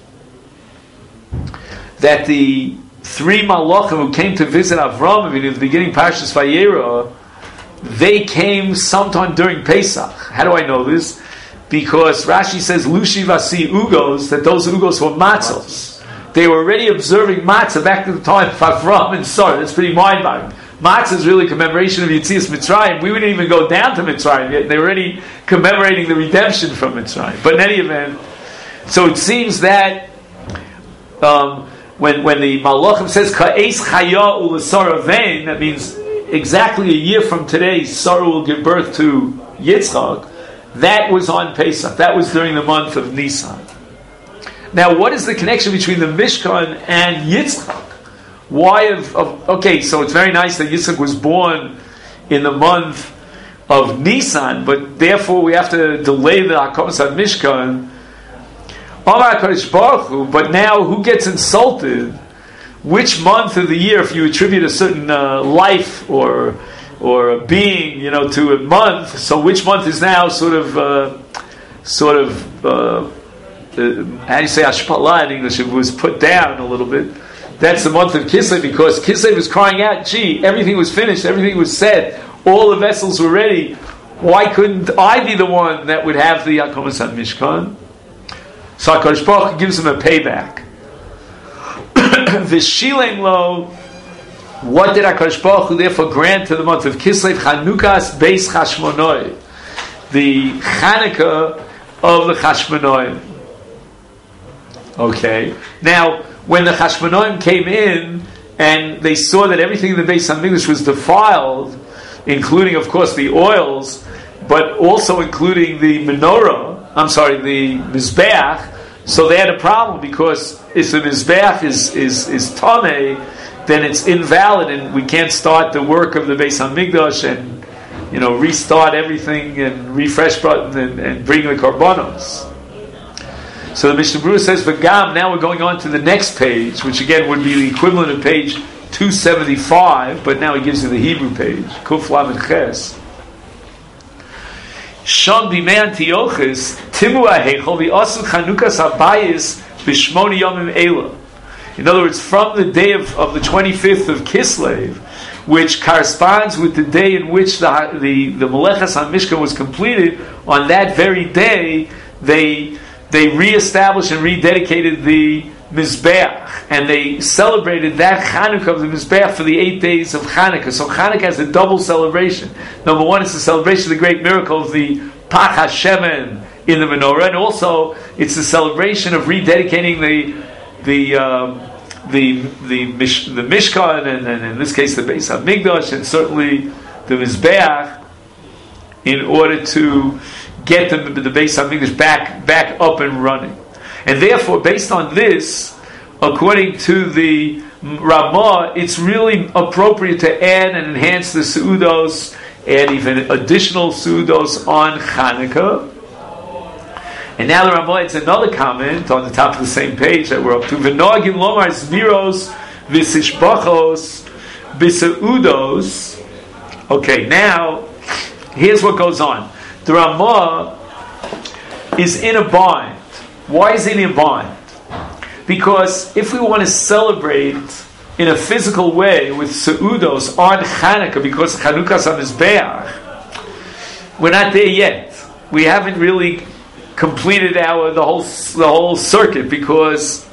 that the three malachim who came to visit Avram in the beginning Parshas Vayera, they came sometime during Pesach. How do I know this? Because Rashi says Lushi Vasi Ugos, that those Ugos were matzos. They were already observing matzah back to the time of Avram and Sarah. That's pretty mind-boggling. Matzah is really commemoration of Yetzias Mitzrayim. We wouldn't even go down to Mitzrayim yet. They were already commemorating the redemption from Mitzrayim. But in any event, so it seems that um, when when the Malachim says Ka'es Chaya Ul Sarah Vein, that means exactly a year from today, Sarah will give birth to Yitzchak. That was on Pesach. That was during the month of Nisan. Now, what is the connection between the Mishkan and Yitzchak? Why of, of okay? So it's very nice that Yitzchak was born in the month of Nisan, but therefore we have to delay the Hakamas HaMishkan. But now, who gets insulted? Which month of the year, if you attribute a certain uh, life or or a being, you know, to a month? So, which month is now sort of, uh, sort of, uh, uh, how do you say Ashpala in English? It was put down a little bit. That's the month of Kislev, because Kislev was crying out, "Gee, everything was finished, everything was set, all the vessels were ready. Why couldn't I be the one that would have the Hakamas HaMishkan?" So HaKadosh Baruch Hu gives him a payback. V'shilem lo, what did HaKadosh Baruch Hu therefore grant to the month of Kislev? Chanukas Beis Chashmonoi, the Chanukah of the Chashmonoim. Okay. Now, when the Chashmonoim came in and they saw that everything in the Beis HaMikdash was defiled, including, of course, the oils, but also including the menorah, I'm sorry, the Mizbeach, so they had a problem, because if the Mizbeach is, is, is Tameh, then it's invalid and we can't start the work of the Beis HaMikdash, and you know, restart everything and refresh button and, and bring the korbanos. So the Mishnah Berurah says, V'gam, now we're going on to the next page, which again would be the equivalent of page two seventy-five, but now he gives you the Hebrew page, Kuf Lamed Ches. Sham b'mei Antiochus, Timu ha'heichel v'asu Chanukas habayis b'shmoni yomim eila. In other words, from the day of, of the twenty-fifth of Kislev, which corresponds with the day in which the the, the Melechas HaMishkan was completed, on that very day, they they reestablished and rededicated the Mizbeach, and they celebrated that Chanukah of the Mizbeach for the eight days of Chanukah. So Chanukah has a double celebration. Number one, it's the celebration of the great miracle of the Pach HaShemen in the menorah, and also it's the celebration of rededicating the the um, the the, mish, the Mishkan, and, and in this case the Beis HaMikdash, and certainly the Mizbeach, in order to get the, the Beis HaMikdash back back up and running. And therefore, based on this, according to the Ramah, it's really appropriate to add and enhance the Seudos, add even additional Seudos on Chanukah. And now the Ramah adds another comment on the top of the same page that we're up to. V'noagim lomar zmiros v'sishbachos b'seudos. Okay, now, here's what goes on. The Ramah is in a bind. Why is he in a bind? Because if we want to celebrate in a physical way with Seudos on Chanukah, because Chanukah's on Mizbeach, we're not there yet. We haven't really completed our the whole the whole circuit, because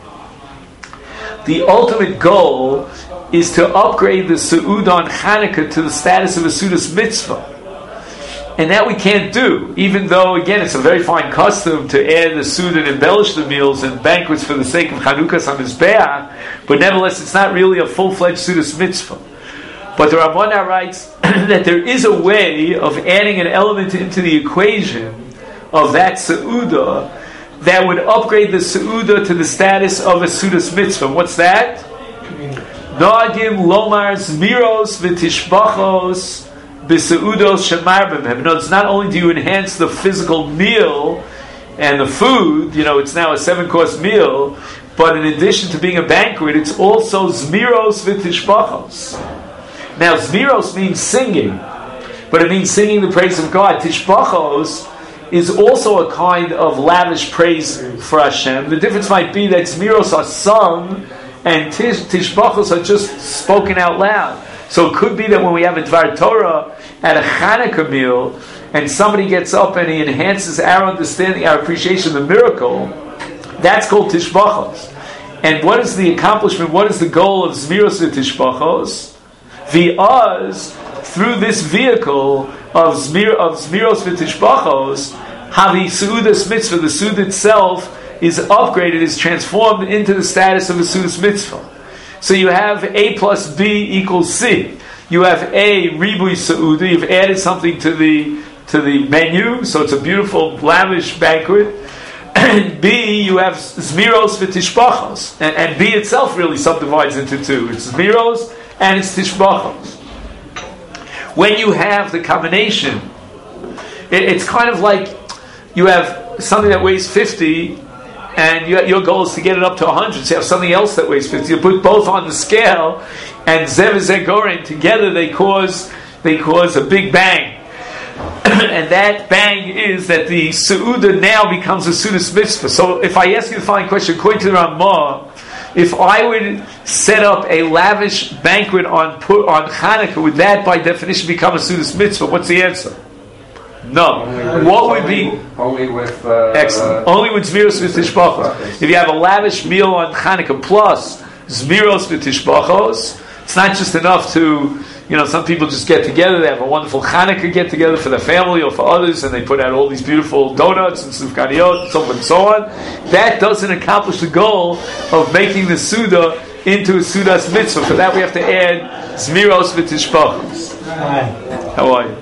the ultimate goal is to upgrade the Seud on Chanukah to the status of a Seudas mitzvah. And that we can't do, even though, again, it's a very fine custom to add the Seud and embellish the meals and banquets for the sake of Chanukah's HaMizbeach, but nevertheless, it's not really a full-fledged Seudas mitzvah. But the Rambanah writes that there is a way of adding an element into the equation of that Seudah that would upgrade the Seudah to the status of a Seudas mitzvah. What's that? Noagim lomar zmiros v'tishbachos b'seudos shemar b'mhem. No, it's not only do you enhance the physical meal and the food, you know, it's now a seven-course meal, but in addition to being a banquet, it's also zmiros v'tishbachos. Now, zmiros means singing, but it means singing the praise of God. Tishbachos is also a kind of lavish praise for Hashem. The difference might be that zmiros are sung and tish, tishbachos are just spoken out loud. So it could be that when we have a Dvar Torah at a Chanukah meal, and somebody gets up and he enhances our understanding, our appreciation of the miracle, that's called tishbachos. And what is the accomplishment? What is the goal of zmiros and tishbachos? V'az, through this vehicle of zmir of zmiros v'tishbachos, havi seudas mitzvah, the seud itself is upgraded, is transformed into the status of a seudas mitzvah. So you have A plus B equals C. You have A, ribui seuda, you've added something to the to the menu, so it's a beautiful, lavish banquet. And B, you have zmiros v'tishbachos. And, and B itself really subdivides into two. It's zmiros and it's tishbachos. When you have the combination, it, it's kind of like you have something that weighs fifty, and you, your goal is to get it up to one hundred. So you have something else that weighs fifty. You put both on the scale, and zev and goren together they cause they cause a big bang. And that bang is that the Seudah now becomes a Seudas mitzvah. So if I ask you the following question, according to the Ramah, if I would set up a lavish banquet on on Chanukah, would that by definition become a Seudas mitzvah? What's the answer? No. Only What with, would be? Only with... Uh, Excellent. Uh, only with Zmiros v'tishbachos. If you have a lavish meal on Chanukah plus Zmiros v'tishbachos, it's not just enough to, you know, some people just get together, they have a wonderful Chanukah get together for their family or for others, and they put out all these beautiful donuts and sufganiyot and so on and so on. That doesn't accomplish the goal of making the Suda into a Sudas mitzvah. For that we have to add Zmiros v'tishbachos. Hi. How are you?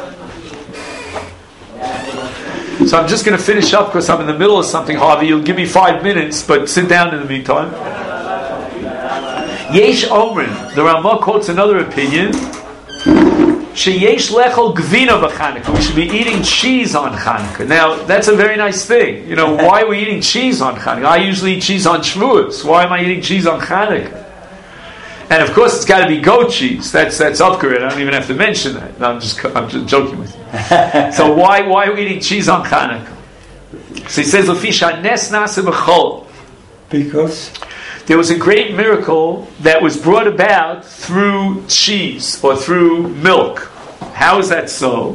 So I'm just going to finish up because I'm in the middle of something, Harvey. You'll give me five minutes, but sit down in the meantime. Yesh Omrin. The Ramah quotes another opinion sheyesh lechol gvina b'Chanukah. We should be eating cheese on Chanukah. Now, that's a very nice thing. You know, why are we eating cheese on Chanukah? I usually eat cheese on Shavuos. Why am I eating cheese on Chanukah? And of course, it's got to be goat cheese. That's that's upgrade. I don't even have to mention that. No, I'm just I'm just joking with you. So why why are we eating cheese on Chanukah? So he says, "Lefisha nes nase b'chol." Because there was a great miracle that was brought about through cheese or through milk. How is that so?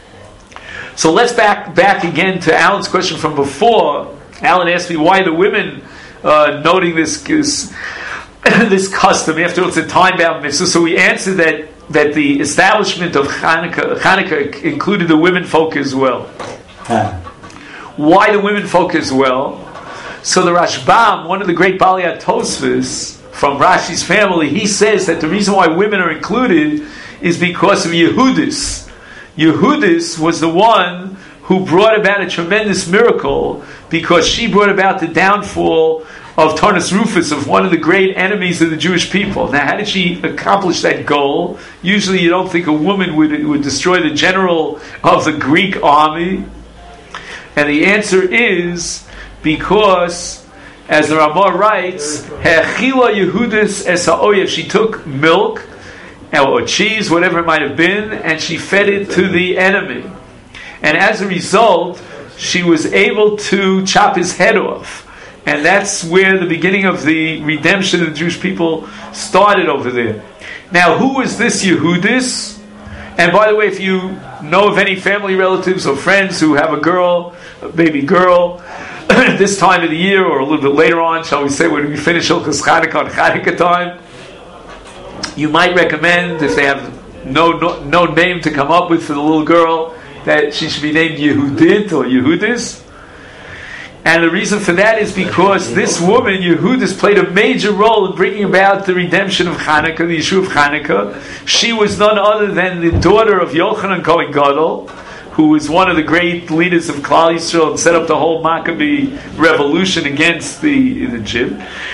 So let's back back again to Alan's question from before. Alan asked me why the women uh, noting this this, this custom. After all, it's a time-bound mitzvah. So we answered that that the establishment of Hanukkah, Hanukkah included the women folk as well. huh. Why the women folk as well? So the Rashbam, one of the great Balei Tosfos from Rashi's family, he says that the reason why women are included is because of Yehudis. Yehudis was the one who brought about a tremendous miracle because she brought about the downfall of Tarnus Rufus, of one of the great enemies of the Jewish people. Now, how did she accomplish that goal? Usually you don't think a woman would, would destroy the general of the Greek army. And the answer is because, as the Ramah writes, Hechila Yehudis es ha'oyev, she took milk or cheese, whatever it might have been, and she fed it to the enemy. And as a result, she was able to chop his head off. And that's where the beginning of the redemption of the Jewish people started over there. Now, who was this Yehudis? And by the way, if you know of any family relatives or friends who have a girl, a baby girl, this time of the year or a little bit later on, shall we say, when we finish Hilchos Chanukah on Chanukah time, you might recommend, if they have no, no no name to come up with for the little girl, that she should be named Yehudit or Yehudis. And the reason for that is because this woman, Yehudis, played a major role in bringing about the redemption of Chanukah, the issue of Chanukah. She was none other than the daughter of Yochanan Kohen Gadol, who was one of the great leaders of Klal Yisrael and set up the whole Maccabee revolution against the, the Jib.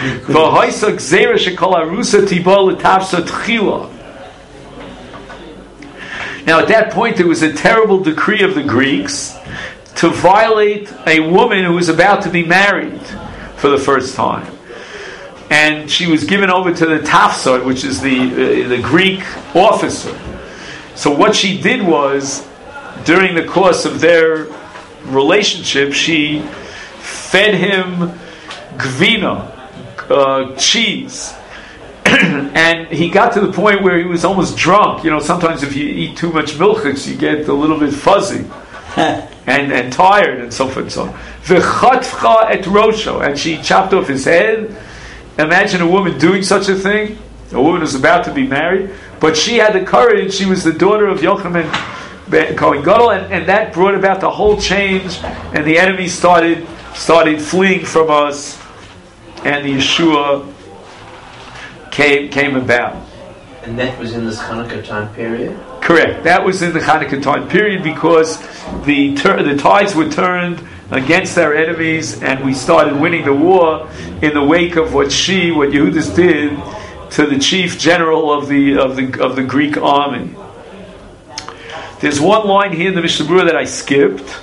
Now at that point there was a terrible decree of the Greeks to violate a woman who was about to be married for the first time. And she was given over to the Tafsar, which is the, uh, the Greek officer. So what she did was, during the course of their relationship, she fed him gvina, uh, cheese. And he got to the point where he was almost drunk. You know, sometimes if you eat too much milchiks, you get a little bit fuzzy and, and tired and so forth and so on. V'chatfcha et rosho, and she chopped off his head. Imagine a woman doing such a thing. A woman was about to be married, but she had the courage. She was the daughter of Yochanan Kohen Gadol, and, and that brought about the whole change, and the enemy started started fleeing from us, and the Yeshua came came about. And that was in this Hanukkah time period? Correct. That was in the Hanukkah time period because the tur- the tides were turned against our enemies, and we started winning the war in the wake of what she, what Yehudis did to the chief general of the of the of the Greek army. There's one line here in the Mishnah Berurah that I skipped,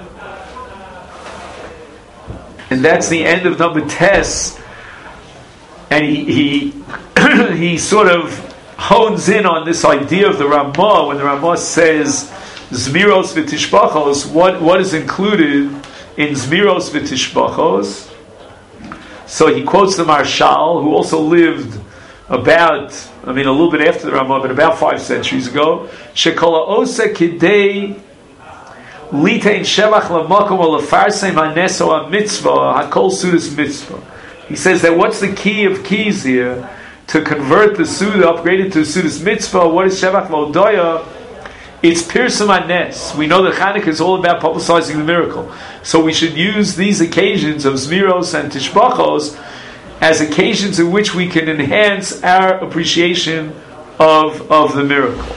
and that's the end of number Tes. And he he, he sort of hones in on this idea of the Ramah when the Ramah says Zmiros v'tishbachos. What what is included in Zmiros v'tishbachos? So he quotes the Marshal, who also lived about, I mean, a little bit after the Ramah, but about five centuries ago. Shekola osa kidei litein shevach lamakom olafarsei maneso a mitzvah hakol sudas mitzvah. He says that what's the key of keys here to convert the Suda, upgrade it to Sudas Mitzvah? What is Shevach L'Odoya? It's Pirsum HaNes. We know that Chanukah is all about publicizing the miracle. So we should use these occasions of Zmiros and Tishbachos as occasions in which we can enhance our appreciation of, of the miracle.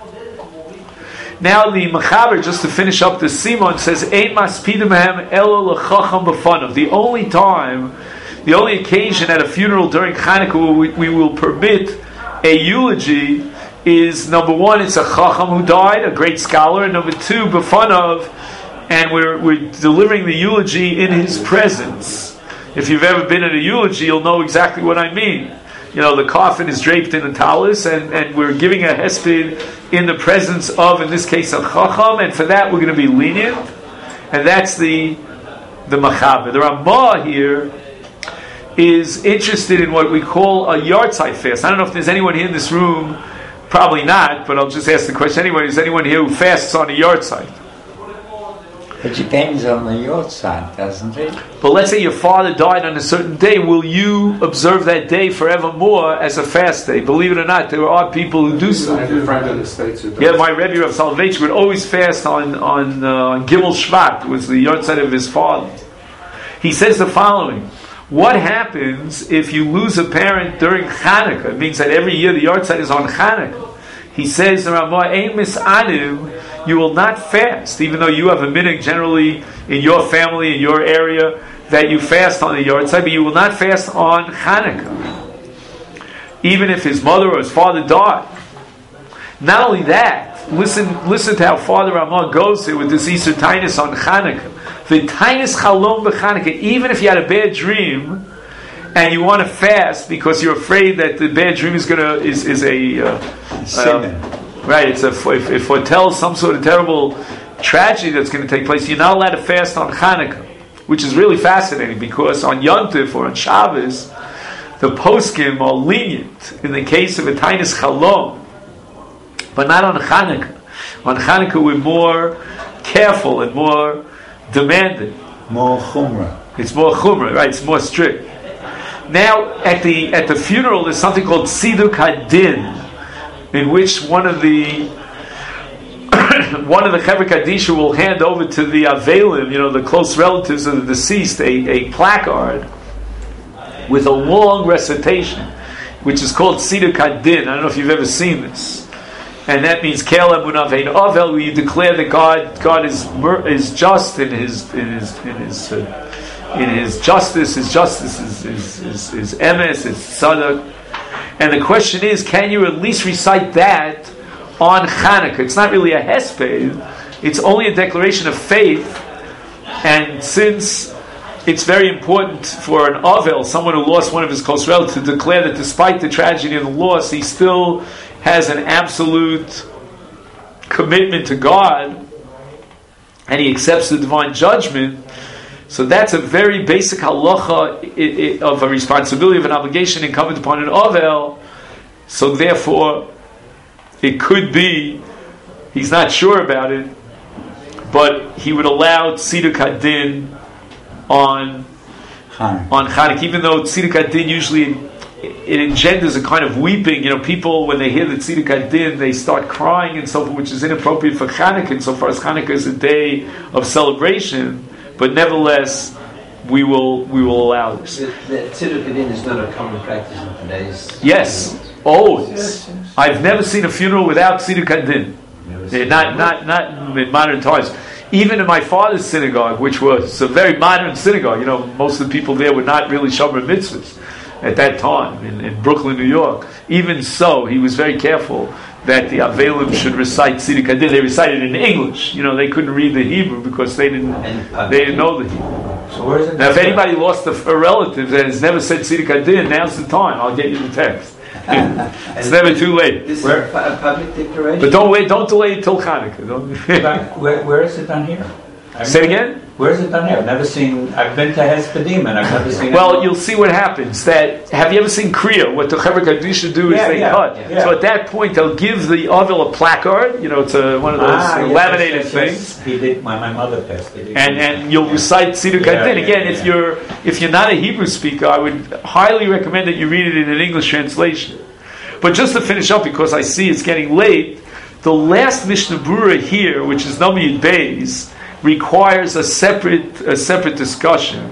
Now the Mechaber, just to finish up the Simon, says, Ein maspidim hem elo l'chacham b'fanav. The only time The only occasion at a funeral during Chanukah we, we will permit a eulogy is, number one, it's a chacham who died, a great scholar, and number two, b'fanav, and we're, we're delivering the eulogy in his presence. If you've ever been at a eulogy, you'll know exactly what I mean. You know, the coffin is draped in a talus, and, and we're giving a hesped in the presence of, in this case, a chacham, and for that we're going to be lenient, and that's the the machaber. The Ramah here is interested in what we call a yahrzeit fast. I don't know if there's anyone here in this room, probably not, but I'll just ask the question anyway. Is anyone here who fasts on a yahrzeit? It depends on the yahrzeit, doesn't it? But let's say your father died on a certain day. Will you observe that day forevermore as a fast day? Believe it or not, there are people who do so. I have a friend in the States who does. Yeah, my Rebbe of Soloveitchik would always fast on on, uh, on Gimel Shvat. It was the yahrzeit of his father. He says the following: what happens if you lose a parent during Hanukkah? It means that every year the yahrzeit is on Hanukkah. He says, the Ramah, Ein misanim, you will not fast, even though you have a minhag generally in your family, in your area, that you fast on the yahrzeit, but you will not fast on Hanukkah, even if his mother or his father died. Not only that, listen listen to how Father Ramah goes here with this Isur Tainus on Hanukkah. The Tainus Chalom b'Chanukkah, even if you had a bad dream, and you want to fast because you're afraid that the bad dream is gonna is is a uh, uh, right. It's a if it foretells some sort of terrible tragedy that's going to take place. You're not allowed to fast on Hanukkah, which is really fascinating because on Yom Tov or on Shabbos, the poskim are lenient in the case of a Tainus Chalom, but not on Hanukkah. On Hanukkah, we're more careful and more demanding. More chumrah. It's more chumrah, right? It's more strict. Now, at the at the funeral, there's something called Tziduk Hadin, in which one of the one of the Chevra Kadisha will hand over to the Avelim, you know, the close relatives of the deceased, a, a placard with a long recitation, which is called Tziduk Hadin. I don't know if you've ever seen this, and that means Kel Emunah Vein Avel, where you declare that God God is is just in his in his in his. Uh, in his justice, his justice is is is, is emes, is tzedek. And the question is, can you at least recite that on Hanukkah? It's not really a hesped, it's only a declaration of faith, and since it's very important for an avel, someone who lost one of his close relatives, to declare that despite the tragedy and the loss, he still has an absolute commitment to God, and he accepts the divine judgment. So that's a very basic halacha of a responsibility, of an obligation incumbent upon an avel. So therefore, it could be, he's not sure about it, but he would allow Tziduk Hadin on Hanukkah. on Hanukkah, even though Tziduk Hadin usually it engenders a kind of weeping. You know, people when they hear the Tziduk Hadin, they start crying and so forth, which is inappropriate for Hanukkah. And so far as Hanukkah is a day of celebration. But nevertheless, we will we will allow this. The, the Tziduk Hadin is not a common practice in today's. Yes, always. I've never seen a funeral without Tziduk Hadin. Eh, Not not not in modern times. Even in my father's synagogue, which was a very modern synagogue, you know, most of the people there were not really Shomer Mitzvahs at that time in, in Brooklyn, New York. Even so, he was very careful that the Avelim should recite Tziduk Hadin. They recited it in English. You know, they couldn't read the Hebrew because they didn't they didn't know the Hebrew. So where is it? Now, if anybody lost a, a relative and has never said Tziduk Hadin, now's the time. I'll get you the text. It's never too late. This Where- is a public declaration. But don't wait. Don't delay it till Hanukkah. Don't But where, where is it done here? I've say it never- again. Where is it done here? I've never seen. I've been to Hespedim and I've never seen. Well, it. you'll see what happens. That have you ever seen Kriya? What the Chevra Kadisha do is Yeah, they yeah, cut. yeah. So at that point, they'll give the Avil a placard. You know, it's a, one of those Ah, uh, yes, laminated yes, yes, things. yes. He did. My, my mother passed it. And and you'll recite Tziduk Yeah, Hadin. yeah, Again, yeah. if you're if you're not a Hebrew speaker, I would highly recommend that you read it in an English translation. But just to finish up, because I see it's getting late, the last Mishnah Brura here, which is Nami Yud Beis, requires a separate a separate discussion.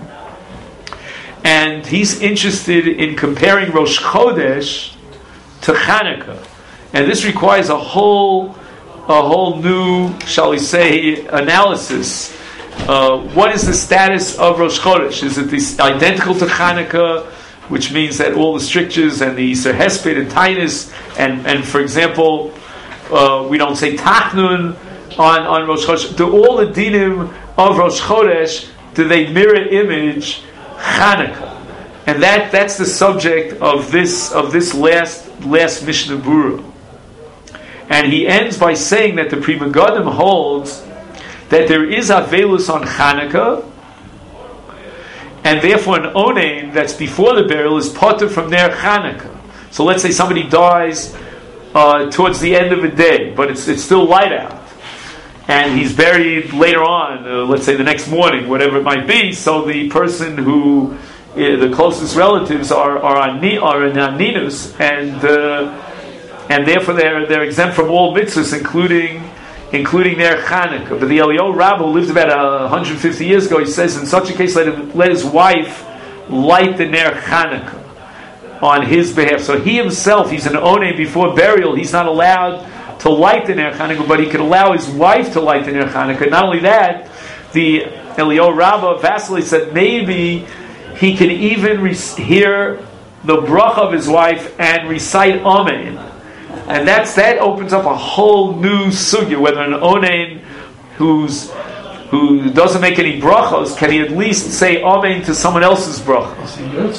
And he's interested in comparing Rosh Chodesh to Chanukah. And this requires a whole a whole new, shall we say, analysis. Uh, what is the status of Rosh Chodesh? Is it this, identical to Chanukah? which means that all the strictures and the Yisr Hesped and Tainus, and, and for example, uh, we don't say Tachnun on, on Rosh Chodesh. Do all the dinim of Rosh Chodesh, do they mirror image Chanukah? And that, that's the subject of this of this last last Mishnah Berurah. And he ends by saying that the Pri Megadim holds that there is Avelus on Chanukah, and therefore an onain that's before the burial is potter from their Chanukah. So let's say somebody dies uh, towards the end of the day, but it's it's still light out, and he's buried later on, uh, let's say the next morning, whatever it might be. So the person who uh, the closest relatives are are on are in Aninus, and uh, and therefore they're they're exempt from all mitzvahs, including. including their Chanukah. But the Eliyahu Rabbah, who lived about one hundred fifty years ago, he says, in such a case, let, him, let his wife light the Ner Chanukah on his behalf. So he himself, he's an Onei before burial, he's not allowed to light the Ner Chanukah, but he could allow his wife to light the Ner Chanukah. Not only that, the Eliyahu Rabbah Vasily said maybe he could even re- hear the bracha of his wife and recite Amen. And that's that opens up a whole new sugya, whether an onain who's who doesn't make any brachos, can he at least say amen to someone else's brachos?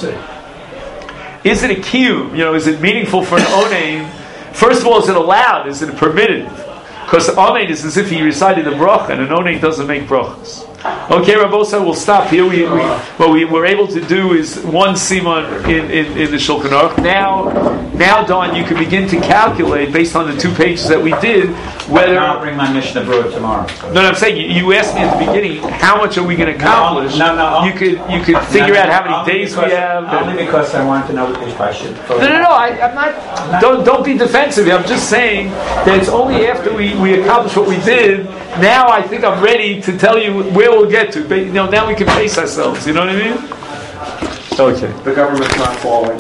Is it a kiyum? You know, is it meaningful for an onain? First of all, is it allowed? Is it permitted? Because amen is as if he recited the bracha, and an onain doesn't make brachos. Okay, Rabosa, we'll stop here. We, we, what we were able to do is one siman in, in, in the Shulchan Aruch. Now, now, Don, you can begin to calculate based on the two pages that we did whether. I'll bring my Mishnah Berurah tomorrow. So. No, no, I'm saying you, you asked me at the beginning how much are we going to accomplish. No, no, no. You could you could figure no, out how many only days because, we have. Only because I want to know if I should. No, no, no. I, I'm not. Don't don't be defensive. I'm just saying that it's only after we, we accomplish what we did. Now I think I'm ready to tell you where we'll get to. But you know, now we can pace ourselves. You know what I mean? Okay. The government's not falling.